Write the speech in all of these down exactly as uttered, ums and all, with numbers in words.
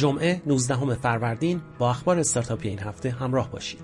جمعه نوزدهم فروردین با اخبار استارتاپی این هفته همراه باشید.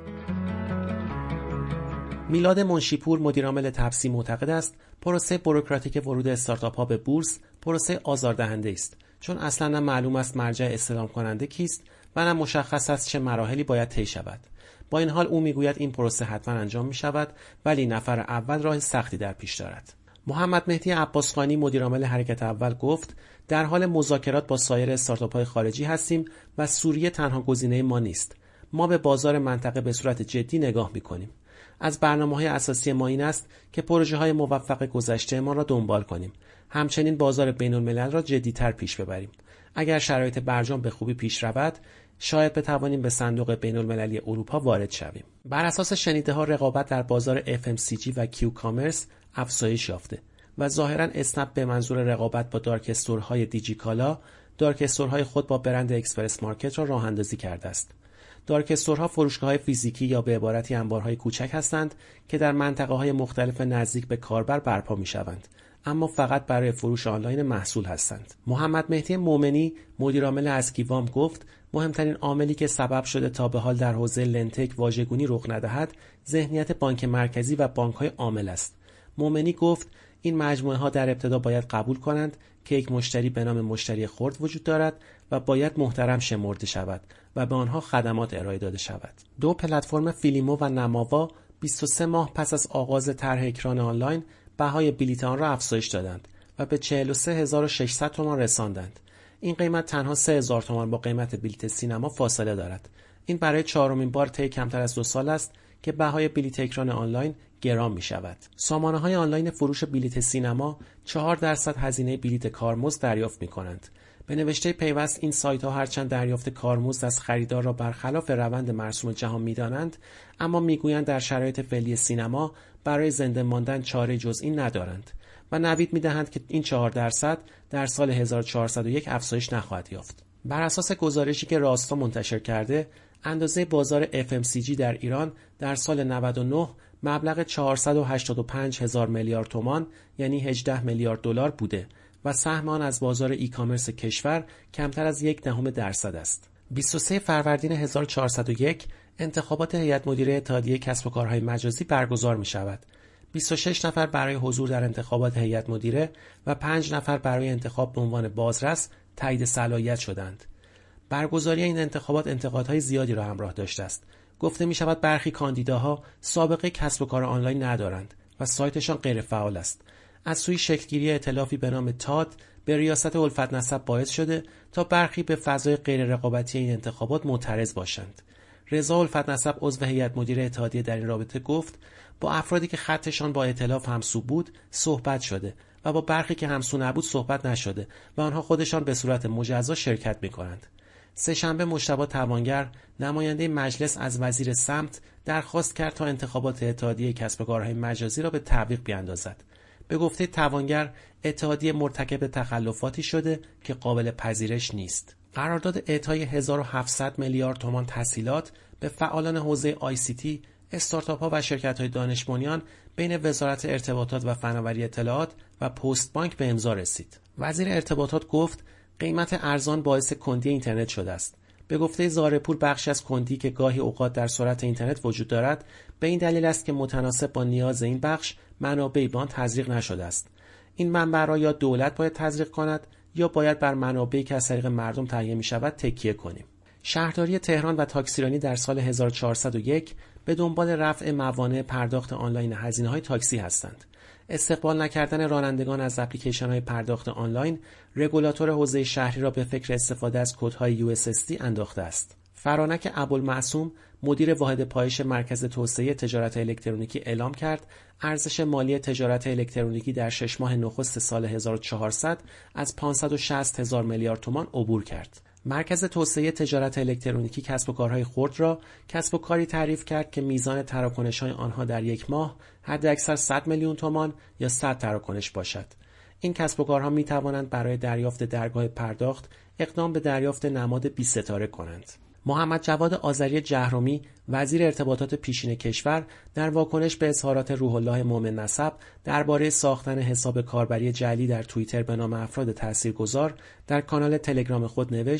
میلاد منشیپور مدیرعامل تپسی معتقد است پروسه بوروکراتیک ورود استارتاپ ها به بورس پروسه آزاردهنده است، چون اصلا نه معلوم است مرجع استلام کننده کیست و نه مشخص است چه مراحلی باید طی شود. با این حال او میگوید این پروسه حتما انجام می شود، ولی نفر اول راه سختی در پیش دارد. محمد مهدی عباسخانی مدیرعامل حرکت اول گفت در حال مذاکرات با سایر استارتاپ‌های خارجی هستیم و سوریه تنها گزینه ما نیست. ما به بازار منطقه به صورت جدی نگاه می‌کنیم. از برنامه‌های اساسی ما این است که پروژه‌های موفق گذشته ما را دنبال کنیم. همچنین بازار بین‌الملل را جدی‌تر پیش ببریم. اگر شرایط برجام به خوبی پیش رود، شاید بتوانیم به صندوق بین‌المللی اروپا وارد شویم. بر اساس شنیده‌ها رقابت در بازار اف ام سی جی و کیو کامرس افزایش یافته و ظاهراً اسنپ به منظور رقابت با دارک استورهای دیجیکالا، دارک استورهای خود با برند اکسپرس مارکت را راه اندازی کرده است. دارک استورها فروشگاه‌های فیزیکی یا به عبارتی انبارهای کوچک هستند که در منطقه‌های مختلف نزدیک به کاربر برپا می‌شوند، اما فقط برای فروش آنلاین محصول هستند. محمد مهدی مومنی مدیرعامل اسکیوام گفت مهمترین عاملی که سبب شده تا به حال در حوزه لنتک واژگونی رخ ندهد، ذهنیت بانک مرکزی و بانک‌های عامل است. مومنی گفت این مجموعه ها در ابتدا باید قبول کنند که یک مشتری به نام مشتری خرد وجود دارد و باید محترم شمرده شود و به آنها خدمات ارائه داده شود. دو پلتفرم فیلیمو و نماوا بیست و سه ماه پس از آغاز طرح اکران آنلاین بهای بلیط آن را افزایش دادند و به چهل و سه هزار و ششصد تومان رساندند. این قیمت تنها سه هزار تومان با قیمت بلیط سینما فاصله دارد. این برای چهارمین بار طی کمتر از دو سال است که بهای بلیط اکران آنلاین گران می شود. سامانه‌های آنلاین فروش بلیط سینما چهار درصد هزینه بلیط کارمزد دریافت می کنند. به نوشته پیوست این سایت ها هرچند دریافت کارمزد از خریدار را برخلاف روند مرسوم جهان می دانند، اما می گویند در شرایط فعلی سینما برای زنده ماندن چاره جز این ندارند و نوید می دهند که این چهار درصد در سال هزار و چهارصد و یک افزایش نخواهد یافت. بر اساس گزارشی که راستا منتشر کرده، اندازه بازار اف ام سی جی در ایران در سال نود و نه مبلغ چهارصد و هشتاد و پنج هزار میلیارد تومان یعنی هجده میلیارد دلار بوده و سهم آن از بازار ای کامرس کشور کمتر از یک دهم درصد است. بیست و سوم فروردین هزار و چهارصد و یک انتخابات هیئت مدیره اتحادیه کسب و کارهای مجازی برگزار می شود. بیست و شش نفر برای حضور در انتخابات هیئت مدیره و پنج نفر برای انتخاب به عنوان بازرس تایید صلاحیت شدند. برگزاری این انتخابات انتقادهای زیادی را همراه داشته است. گفته می شود برخی کاندیداها سابقه کسب و کار آنلاین ندارند و سایتشان غیر فعال است. از سوی شکلگیری ائتلافی به نام تاد به ریاست الفت نسب باعث شده تا برخی به فضای غیر رقابتی این انتخابات معترض باشند. رضا الفت نسب عضو هیئت مدیره اتحادیه در این رابطه گفت با افرادی که خطشان با ائتلاف همسو بود صحبت شده و با برخی که همسو نبود صحبت نشده و آنها خودشان به صورت مجزا شرکت می کنند. سه‌شنبه مجتبی توانگر نماینده مجلس از وزیر سمت درخواست کرد تا انتخابات اتحادیه کسب و کارهای مجازی را به تعویق بیاندازد. به گفته توانگر اتحادیه مرتکب تخلفاتی شده که قابل پذیرش نیست. قرارداد اعطای هزار و هفتصد میلیارد تومان تسهیلات به فعالان حوزه آی سی تی، استارتاپ‌ها و شرکت‌های دانش بنیان بین وزارت ارتباطات و فناوری اطلاعات و پست بانک به امضا رسید. وزیر ارتباطات گفت قیمت ارزان باعث کندی اینترنت شده است. به گفته زارپور بخشی از کندی که گاهی اوقات در سرعت اینترنت وجود دارد به این دلیل است که متناسب با نیاز این بخش منابع به آن تزریق نشده است. این منبع را یا دولت باید تزریق کند یا باید بر منابعی که از طریق مردم تهیه می شود تکیه کنیم. شهرداری تهران و تاکسیرانی در سال هزار و چهارصد و یک به دنبال رفع موانع پرداخت آنلاین هزینه‌های تاکسی هستند. استقبال نکردن رانندگان از اپلیکیشن‌های پرداخت آنلاین رگولاتور حوزه شهری را به فکر استفاده از کدهای یو اس اس دی انداخته است. فرانک ابوالمعصوم مدیر واحد پایش مرکز توسعه تجارت الکترونیکی اعلام کرد ارزش مالی تجارت الکترونیکی در شش ماه نخست سال هزار و چهارصد از پانصد و شصت هزار میلیارد تومان عبور کرد. مرکز توسعه تجارت الکترونیکی کسب و کارهای خرد را کسب و کاری تعریف کرد که میزان تراکنش‌های آنها در یک ماه حداکثر صد میلیون تومان یا صد تراکنش باشد. این کسب و کارها می توانند برای دریافت درگاه پرداخت اقدام به دریافت نماد بیست ستاره کنند. محمد جواد آذری جهرمی وزیر ارتباطات پیشین کشور در واکنش به اظهارات روح الله مومن نسب درباره ساختن حساب کاربری جعلی در توییتر به نام افراد تاثیرگذار در کانال تلگرام خود نوشت: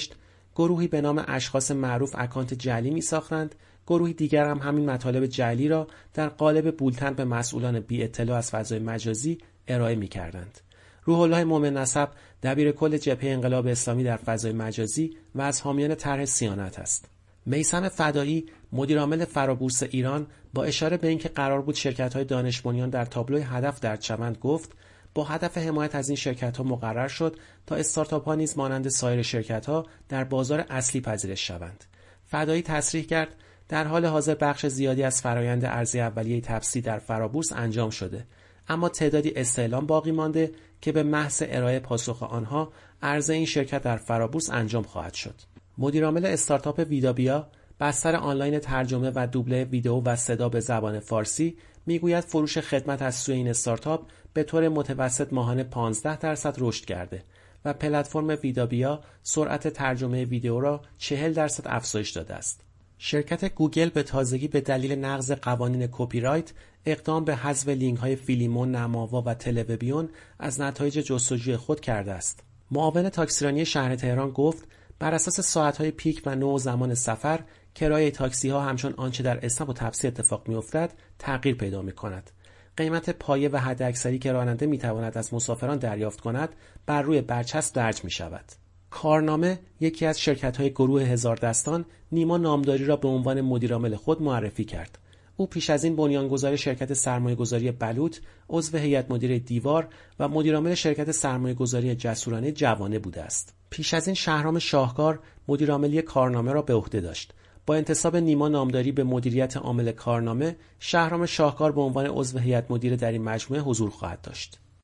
گروهی به نام اشخاص معروف اکانت جعلی می ساختند، گروهی دیگر هم همین مطالب جعلی را در قالب بولتن به مسئولان بی اطلاع از فضای مجازی ارائه می کردند. روح الله مومن نسب دبیر کل جبهه انقلاب اسلامی در فضای مجازی و از حامیان طرح صیانت است. میثم فدایی مدیرعامل فرابورس ایران با اشاره به اینکه قرار بود شرکت‌های دانش بنیان در تابلوی هدف در چمن گفت با هدف حمایت از این شرکت‌ها مقرر شد تا استارتاپ‌ها نیز مانند سایر شرکت‌ها در بازار اصلی پذیرش شوند. فدایی تصریح کرد در حال حاضر بخش زیادی از فرایند عرضه اولیه تبسی در فرابورس انجام شده، اما تعدادی استعلام باقی مانده که به محض ارائه پاسخ آنها عرضه این شرکت در فرابورس انجام خواهد شد. مدیرعامل استارتاپ ویدابیا، بستر آنلاین ترجمه و دوبله ویدئو و صدا به زبان فارسی، میگوید فروش خدمت از سوی این استارتاپ به طور متوسط ماهانه پانزده درصد رشد کرده و پلتفرم ویدابیا سرعت ترجمه ویدئو را چهل درصد افزایش داده است. شرکت گوگل به تازگی به دلیل نقض قوانین کپی رایت اقدام به حذف لینک‌های فیلیمون، نماوا و تلویزیون از نتایج جستجوی خود کرده است. معاون تاکسیرانی شهر تهران گفت بر اساس ساعت‌های پیک و نوع زمان سفر، کرایه تاکسی‌ها همچون آنچه در اسنپ و تپسی اتفاق می‌افتد تغییر پیدا می‌کند. قیمت پایه و حداکثری که راننده می‌تواند از مسافران دریافت کند بر روی برچسب درج می‌شود. کارنامه، یکی از شرکت‌های گروه هزاردستان، نیما نامداری را به عنوان مدیرعامل خود معرفی کرد. او پیش از این بنیانگذار شرکت سرمایه‌گذاری بلوط، عضو هیئت مدیره دیوار و مدیرعامل شرکت سرمایه‌گذاری جسورانه جوانه بوده است. پیش از این شهرام شاهکار مدیرعاملی کارنامه را به عهده داشت. با انتصاب نیما نامداری به مدیریت عامل کارنامه، شهرام شاهکار به عنوان عضو هیئت مدیره در این مجموعه حضور خواهد داشت.